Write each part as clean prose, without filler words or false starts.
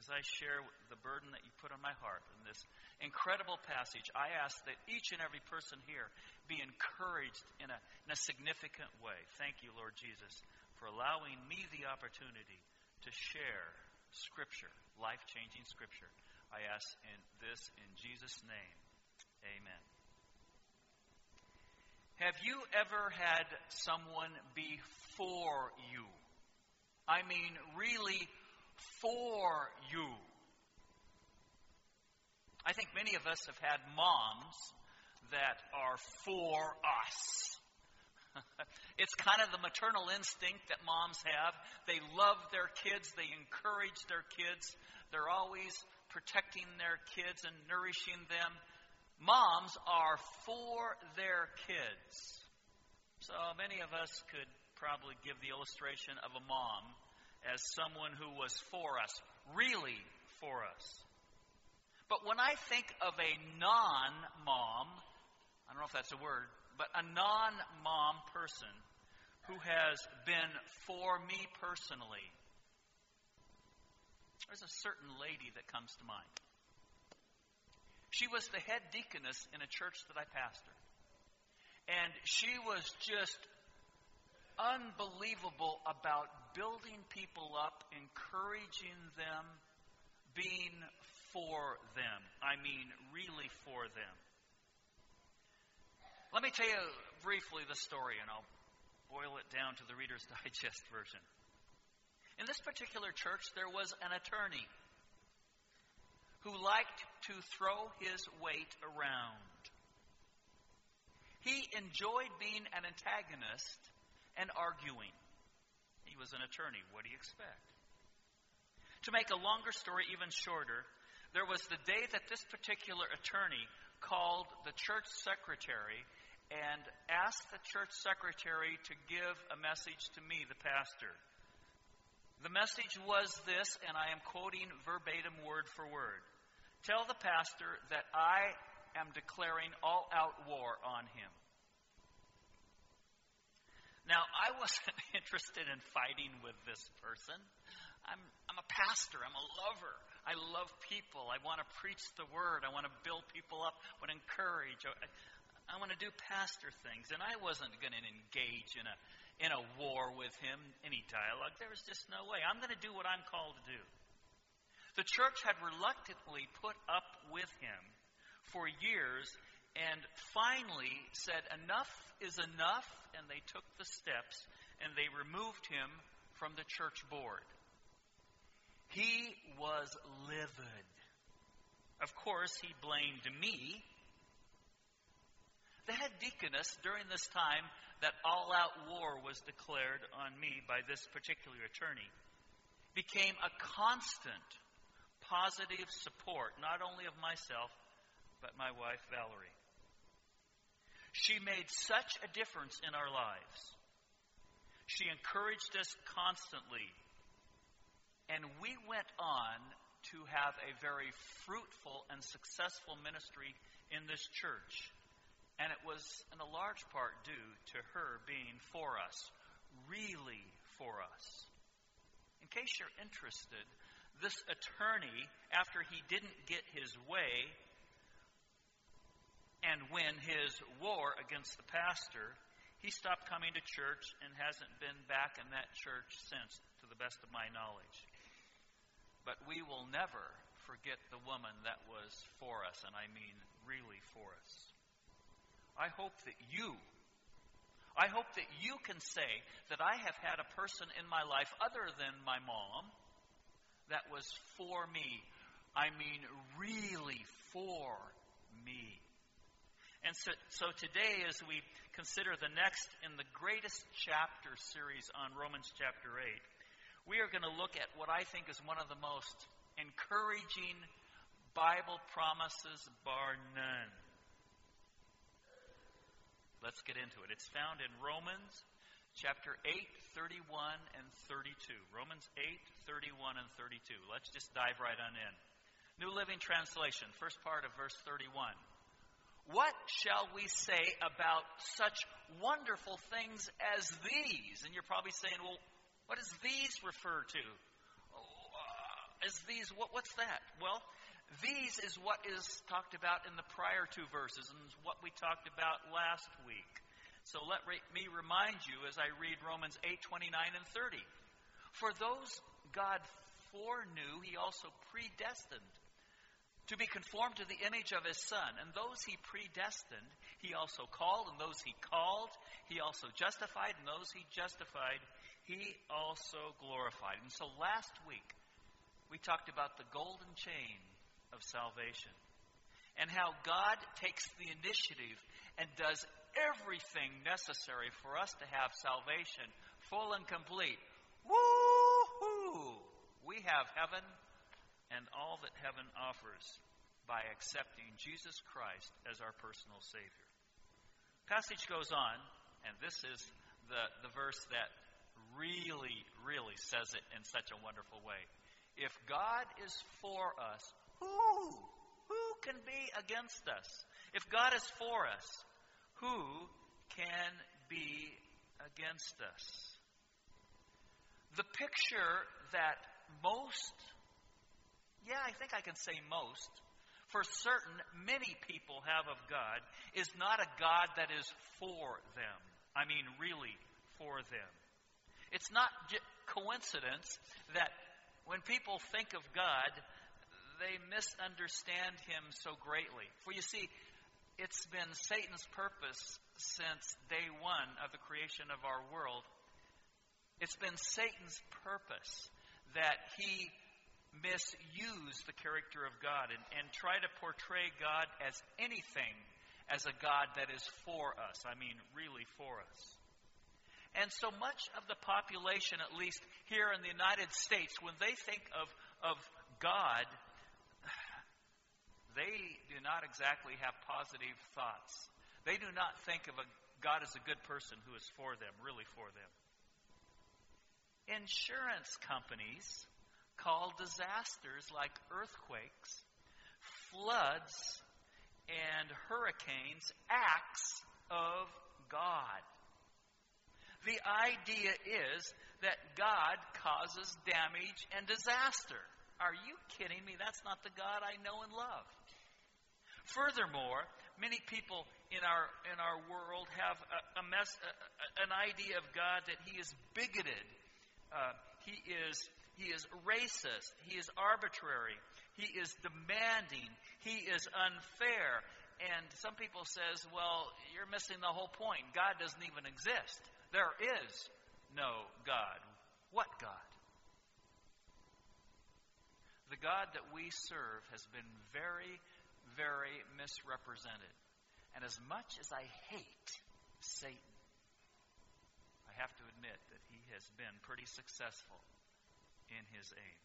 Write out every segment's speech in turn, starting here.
as I share the burden that you put on my heart in this incredible passage, I ask that each and every person here be encouraged in a significant way. Thank you, Lord Jesus, for allowing me the opportunity to share Scripture, life-changing Scripture. I ask in Jesus' name. Amen. Have you ever had someone be for you? I mean, really for you. I think many of us have had moms that are for us. It's kind of the maternal instinct that moms have. They love their kids. They encourage their kids. They're always protecting their kids and nourishing them. Moms are for their kids. So many of us could probably give the illustration of a mom as someone who was for us, really for us. But when I think of a non-mom, I don't know if that's a word, but a non-mom person who has been for me personally, there's a certain lady that comes to mind. She was the head deaconess in a church that I pastored. And she was just unbelievable about building people up, encouraging them, being for them. I mean, really for them. Let me tell you briefly the story, and I'll boil it down to the Reader's Digest version. In this particular church, there was an attorney who liked to throw his weight around. He enjoyed being an antagonist and arguing. He was an attorney. What do you expect? To make a longer story even shorter, there was the day that this particular attorney called the church secretary and asked the church secretary to give a message to me, the pastor. The message was this, and I am quoting verbatim word for word. Tell the pastor that I am declaring all-out war on him. Now, I wasn't interested in fighting with this person. I'm a pastor. I'm a lover. I love people. I want to preach the word. I want to build people up. I want to encourage. I want to do pastor things. And I wasn't going to engage in a war with him, any dialogue. There was just no way. I'm going to do what I'm called to do. The church had reluctantly put up with him for years and finally said enough is enough, and they took the steps and they removed him from the church board. He was livid. Of course, he blamed me. The head deaconess, during this time that all-out war was declared on me by this particular attorney, became a constant positive support, not only of myself, but my wife, Valerie. She made such a difference in our lives. She encouraged us constantly. And we went on to have a very fruitful and successful ministry in this church. And it was in a large part due to her being for us, really for us. In case you're interested, this attorney, after he didn't get his way and win his war against the pastor, he stopped coming to church and hasn't been back in that church since, to the best of my knowledge. But we will never forget the woman that was for us, and I mean really for us. I hope that you can say that I have had a person in my life other than my mom that was for me. I mean really for me. And so today, as we consider the next in the greatest chapter series on Romans chapter 8, we are going to look at what I think is one of the most encouraging Bible promises, bar none. Let's get into it. It's found in Romans chapter 8, 31 and 32. Romans 8, 31 and 32. Let's just dive right on in. New Living Translation, first part of verse 31. What shall we say about such wonderful things as these? And you're probably saying, well, what does these refer to? What's that? Well, these is what is talked about in the prior two verses and what we talked about last week. So let me remind you as I read Romans 8:29 and 30. For those God foreknew, he also predestined to be conformed to the image of his Son. And those he predestined, he also called. And those he called, he also justified. And those he justified, he also glorified. And so last week, we talked about the golden chain of salvation and how God takes the initiative and does everything necessary for us to have salvation full and complete. Woo-hoo! We have heaven and all that heaven offers by accepting Jesus Christ as our personal Savior. Passage goes on, and this is the verse that really, really says it in such a wonderful way. If God is for us, who can be against us? If God is for us, who can be against us? The picture that I think I can say most, for certain, many people have of God is not a God that is for them. I mean, really for them. It's not coincidence that when people think of God, they misunderstand him so greatly. For you see, it's been Satan's purpose since day one of the creation of our world. It's been Satan's purpose that he misuse the character of God and try to portray God as anything as a God that is for us. I mean, really for us. And so much of the population, at least here in the United States, when they think of God, they do not exactly have positive thoughts. They do not think of God as a good person who is for them, really for them. Insurance companies call disasters like earthquakes, floods, and hurricanes acts of God. The idea is that God causes damage and disaster. Are you kidding me? That's not the God I know and love. Furthermore, many people in our world have an idea of God that he is bigoted. He is racist. He is arbitrary. He is demanding. He is unfair. And some people says, well, you're missing the whole point. God doesn't even exist. There is no God. What God? The God that we serve has been very, very misrepresented. And as much as I hate Satan, I have to admit that he has been pretty successful in his aim.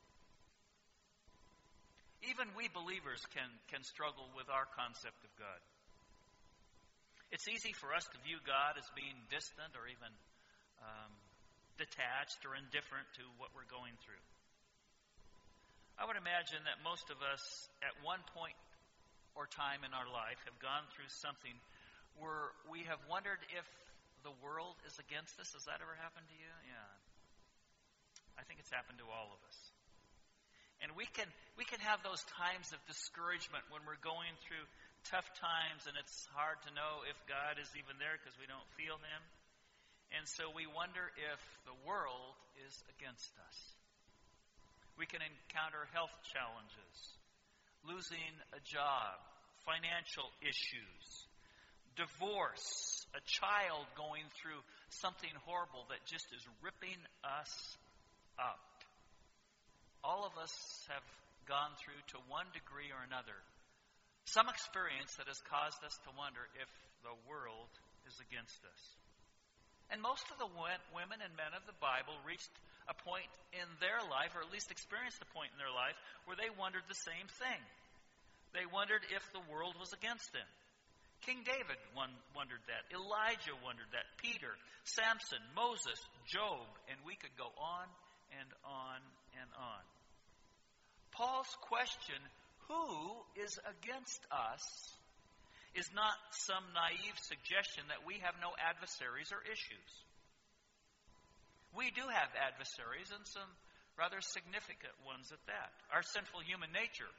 Even we believers can struggle with our concept of God. It's easy for us to view God as being distant or even detached or indifferent to what we're going through. I would imagine that most of us at one point or time in our life have gone through something where we have wondered if the world is against us. Has that ever happened to you? Yeah. I think it's happened to all of us. And we can have those times of discouragement when we're going through tough times and it's hard to know if God is even there because we don't feel him. And so we wonder if the world is against us. We can encounter health challenges, losing a job, financial issues, divorce, a child going through something horrible that just is ripping us up. All of us have gone through, to one degree or another, some experience that has caused us to wonder if the world is against us. And most of the women and men of the Bible reached a point in their life, or at least experienced a point in their life, where they wondered the same thing. They wondered if the world was against them. King David wondered that. Elijah wondered that. Peter, Samson, Moses, Job, and we could go on and on and on. Paul's question, who is against us, is not some naive suggestion that we have no adversaries or issues. We do have adversaries and some rather significant ones at that. Our sinful human nature,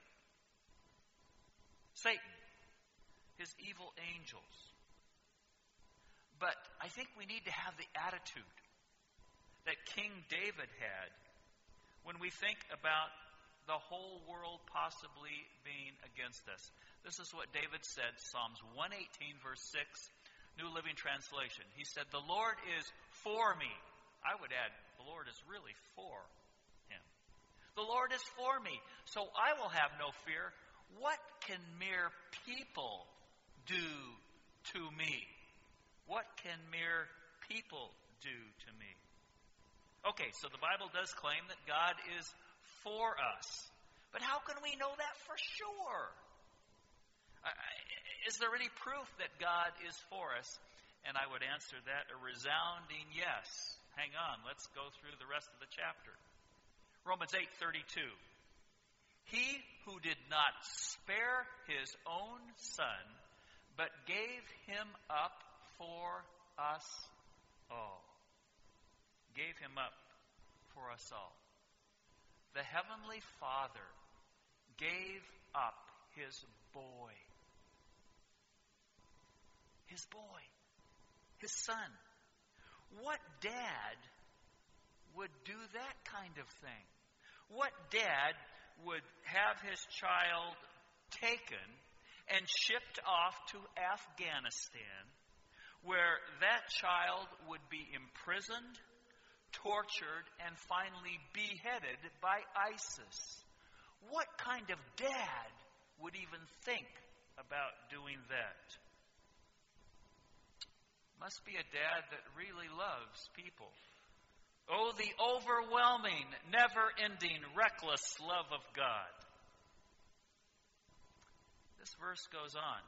Satan, his evil angels. But I think we need to have the attitude that King David had when we think about the whole world possibly being against us. This is what David said, Psalms 118, verse 6, New Living Translation. He said, "The Lord is for me." I would add, the Lord is really for him. "The Lord is for me, so I will have no fear. What can mere people do to me?" What can mere people do to me? Okay, so the Bible does claim that God is for us. But how can we know that for sure? Is there any proof that God is for us? And I would answer that a resounding yes. Hang on, let's go through the rest of the chapter. Romans 8:32. "He who did not spare his own Son, but gave him up for us all." Gave him up for us all. The Heavenly Father gave up his boy. His boy. His son. What dad would do that kind of thing? What dad would have his child taken and shipped off to Afghanistan, where that child would be imprisoned, tortured, and finally beheaded by ISIS? What kind of dad would even think about doing that? Must be a dad that really loves people. Oh, the overwhelming, never-ending, reckless love of God. This verse goes on.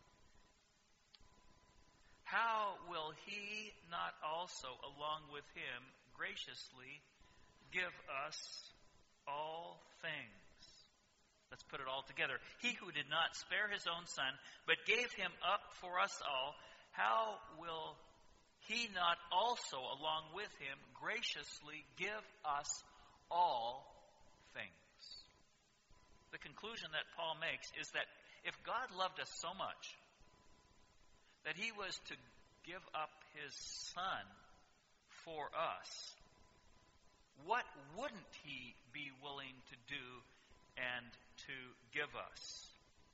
"How will he not also, along with him, graciously give us all things?" Let's put it all together. "He who did not spare his own Son, but gave him up for us all, how will he not also, along with him, graciously give us all things?" The conclusion that Paul makes is that if God loved us so much that he was to give up his Son for us, what wouldn't he be willing to do and to give us?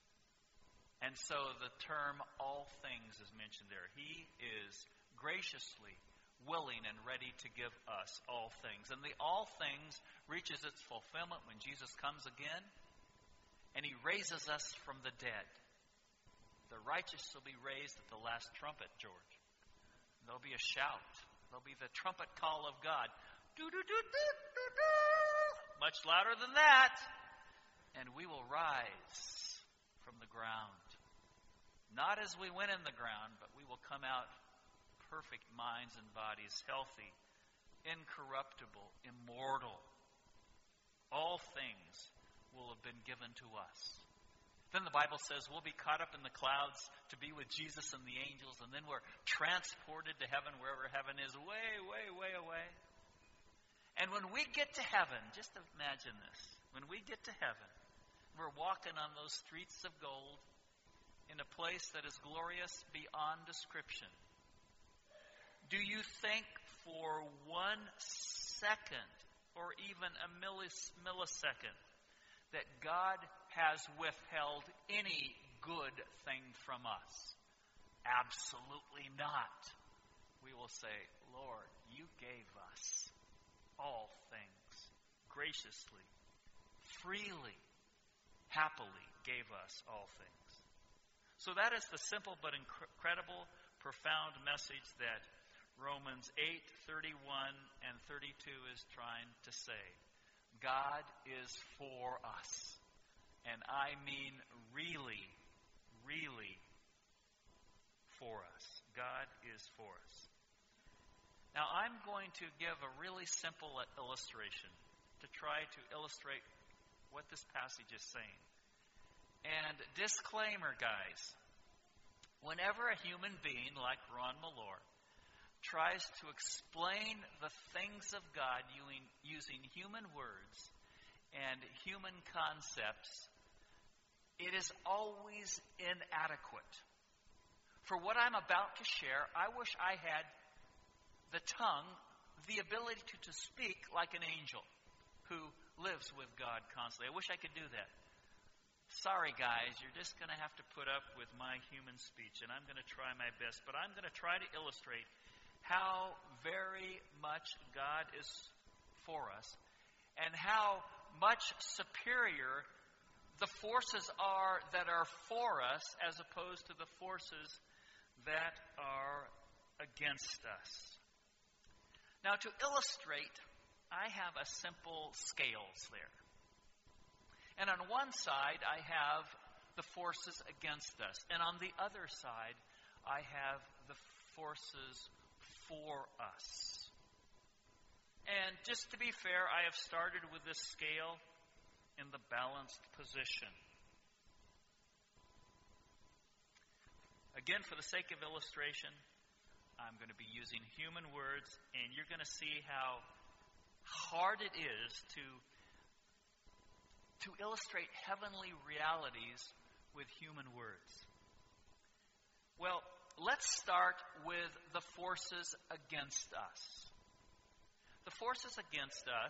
And so the term "all things" is mentioned there. He is graciously willing and ready to give us all things. And the all things reaches its fulfillment when Jesus comes again and he raises us from the dead. The righteous will be raised at the last trumpet, George. There'll be a shout. There'll be the trumpet call of God. Do-do-do-do-do-do. Much louder than that. And we will rise from the ground. Not as we went in the ground, but we will come out perfect minds and bodies, healthy, incorruptible, immortal. All things will have been given to us. Then the Bible says we'll be caught up in the clouds to be with Jesus and the angels, and then we're transported to heaven, wherever heaven is, way, way, way away. And when we get to heaven, just imagine this. When we get to heaven, we're walking on those streets of gold in a place that is glorious beyond description. Do you think for 1 second, or even a millisecond, that God has withheld any good thing from us? Absolutely not. We will say, "Lord, you gave us all things graciously, freely, happily gave us all things." So that is the simple but incredible, profound message that Romans 8:31 and 32 is trying to say. God is for us. And I mean really, really for us. God is for us. Now I'm going to give a really simple illustration to try to illustrate what this passage is saying. And disclaimer, guys. Whenever a human being like Ron Malor tries to explain the things of God using human words and human concepts, it is always inadequate. For what I'm about to share, I wish I had the tongue, the ability to speak like an angel who lives with God constantly. I wish I could do that. Sorry, guys, you're just going to have to put up with my human speech, and I'm going to try my best. But I'm going to try to illustrate how very much God is for us and how much superior the forces are that are for us as opposed to the forces that are against us. Now, to illustrate, I have a simple scales there. And on one side, I have the forces against us. And on the other side, I have the forces for us. And just to be fair, I have started with this scale in the balanced position. Again, for the sake of illustration, I'm going to be using human words, and you're going to see how hard it is to illustrate heavenly realities with human words. Well, let's start with the forces against us. The forces against us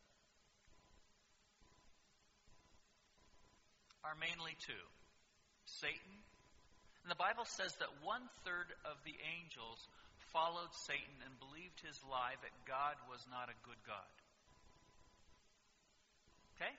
are mainly two. Satan. And the Bible says that 1/3 of the angels followed Satan and believed his lie that God was not a good God. Okay?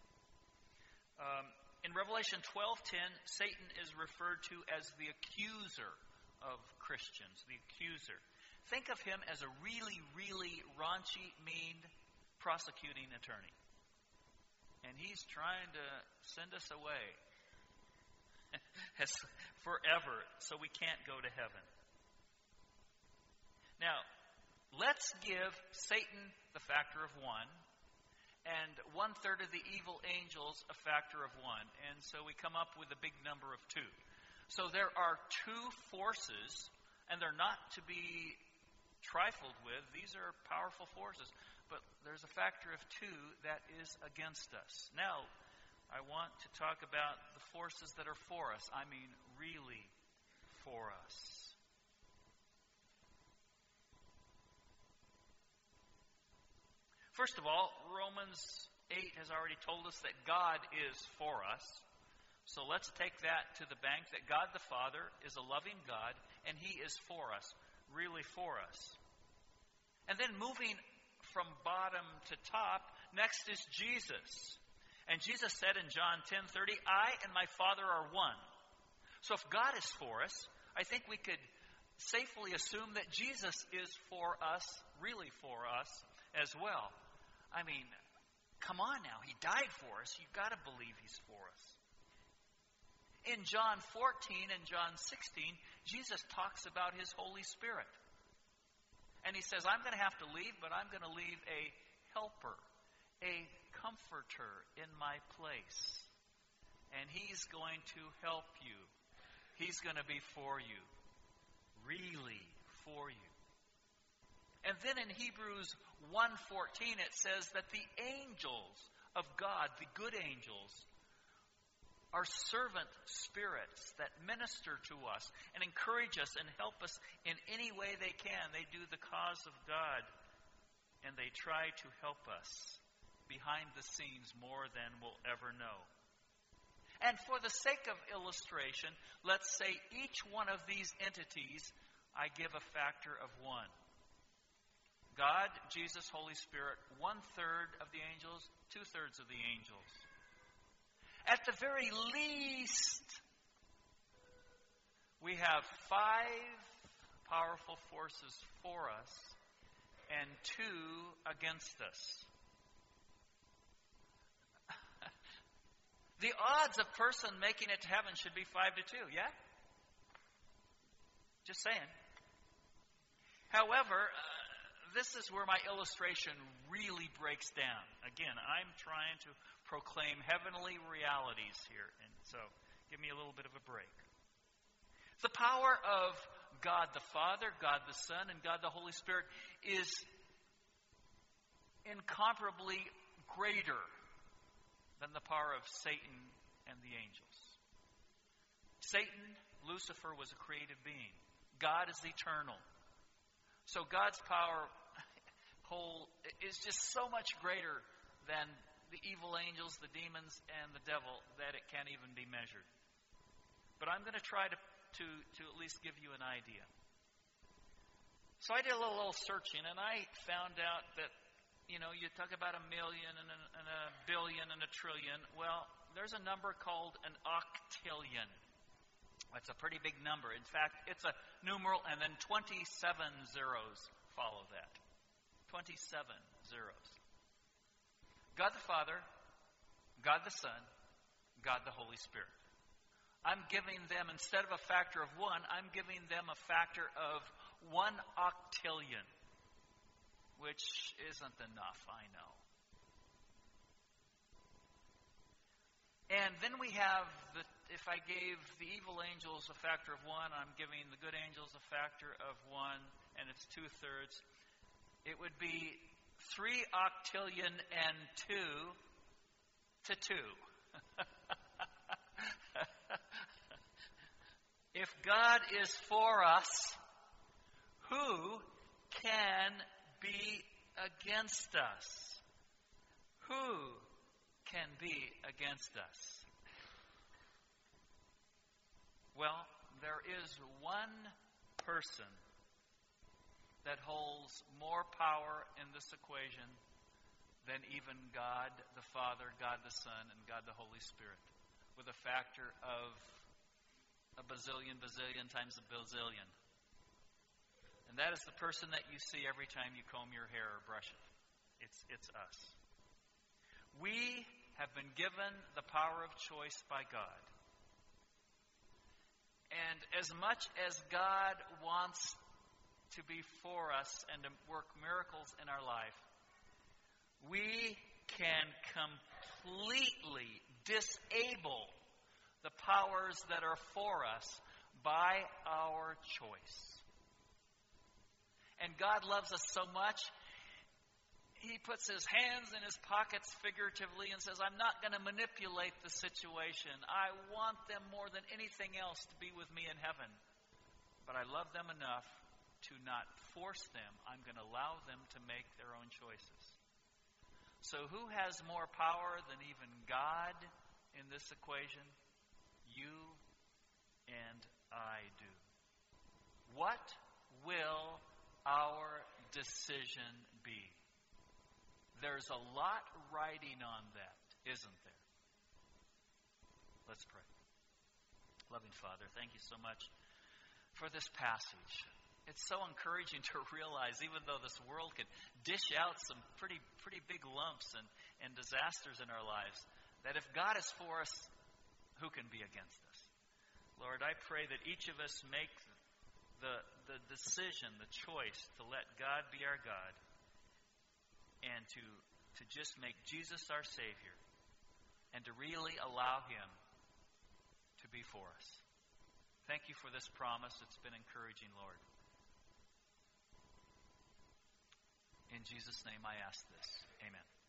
In Revelation 12:10, Satan is referred to as the accuser of Christians, the accuser. Think of him as a really, really raunchy, mean prosecuting attorney. And he's trying to send us away forever so we can't go to heaven. Now, let's give Satan the factor of 1 and 1/3 of the evil angels a factor of 1. And so we come up with a big number of 2. So there are 2 forces, and they're not to be trifled with. These are powerful forces. But there's a factor of 2 that is against us. Now, I want to talk about the forces that are for us. I mean, really for us. First of all, Romans 8 has already told us that God is for us. So let's take that to the bank, that God the Father is a loving God, and He is for us, really for us. And then moving from bottom to top, next is Jesus. And Jesus said in John 10:30, I and my Father are one. So if God is for us, I think we could safely assume that Jesus is for us, really for us, as well. I mean, come on now. He died for us. You've got to believe He's for us. In John 14 and John 16, Jesus talks about His Holy Spirit. And He says, I'm going to have to leave, but I'm going to leave a helper, a comforter in my place. And He's going to help you. He's going to be for you. Really for you. And then in Hebrews 1:14 it says that the angels of God, the good angels, are servant spirits that minister to us and encourage us and help us in any way they can. They do the cause of God, and they try to help us behind the scenes more than we'll ever know. And for the sake of illustration, let's say each one of these entities I give a factor of 1. God, Jesus, Holy Spirit, 1/3 of the angels, 2/3 of the angels. At the very least, we have 5 powerful forces for us and 2 against us. The odds of person making it to heaven should be 5-2, yeah? Just saying. However, this is where my illustration really breaks down. Again, I'm trying to proclaim heavenly realities here, and so give me a little bit of a break. The power of God the Father, God the Son, and God the Holy Spirit is incomparably greater than the power of Satan and the angels. Satan, Lucifer, was a created being. God is eternal. So God's power is just so much greater than the evil angels, the demons, and the devil that it can't even be measured. But I'm going to try to at least give you an idea. So I did a little searching, and I found out that, you talk about 1 million and a billion and a trillion. Well, there's a number called an octillion. That's a pretty big number. In fact, it's a numeral and then 27 zeros follow that. 27 zeros. God the Father, God the Son, God the Holy Spirit. I'm giving them, instead of a factor of 1, I'm giving them a factor of 1 octillion, which isn't enough, I know. And then we have, if I gave the evil angels a factor of 1, I'm giving the good angels a factor of 1, and it's 2/3. It would be 3 octillion and 2 to 2. If God is for us, who can be against us? Who can be against us? Well, there is one person that holds more power in this equation than even God the Father, God the Son, and God the Holy Spirit, with a factor of a bazillion times a bazillion. And that is the person that you see every time you comb your hair or brush it. It's us. We have been given the power of choice by God. And as much as God wants to be for us and to work miracles in our life, we can completely disable the powers that are for us by our choice. And God loves us so much, He puts His hands in His pockets figuratively and says, I'm not going to manipulate the situation. I want them more than anything else to be with me in heaven. But I love them enough to not force them. I'm going to allow them to make their own choices. So who has more power than even God in this equation? You and I do. What will our decision be? There's a lot riding on that, isn't there? Let's pray. Loving Father, thank you so much for this passage. It's so encouraging to realize, even though this world can dish out some pretty big lumps and disasters in our lives, that if God is for us, who can be against us? Lord, I pray that each of us make the decision, the choice to let God be our God and to just make Jesus our Savior and to really allow Him to be for us. Thank you for this promise. It's been encouraging, Lord. In Jesus' name I ask this. Amen.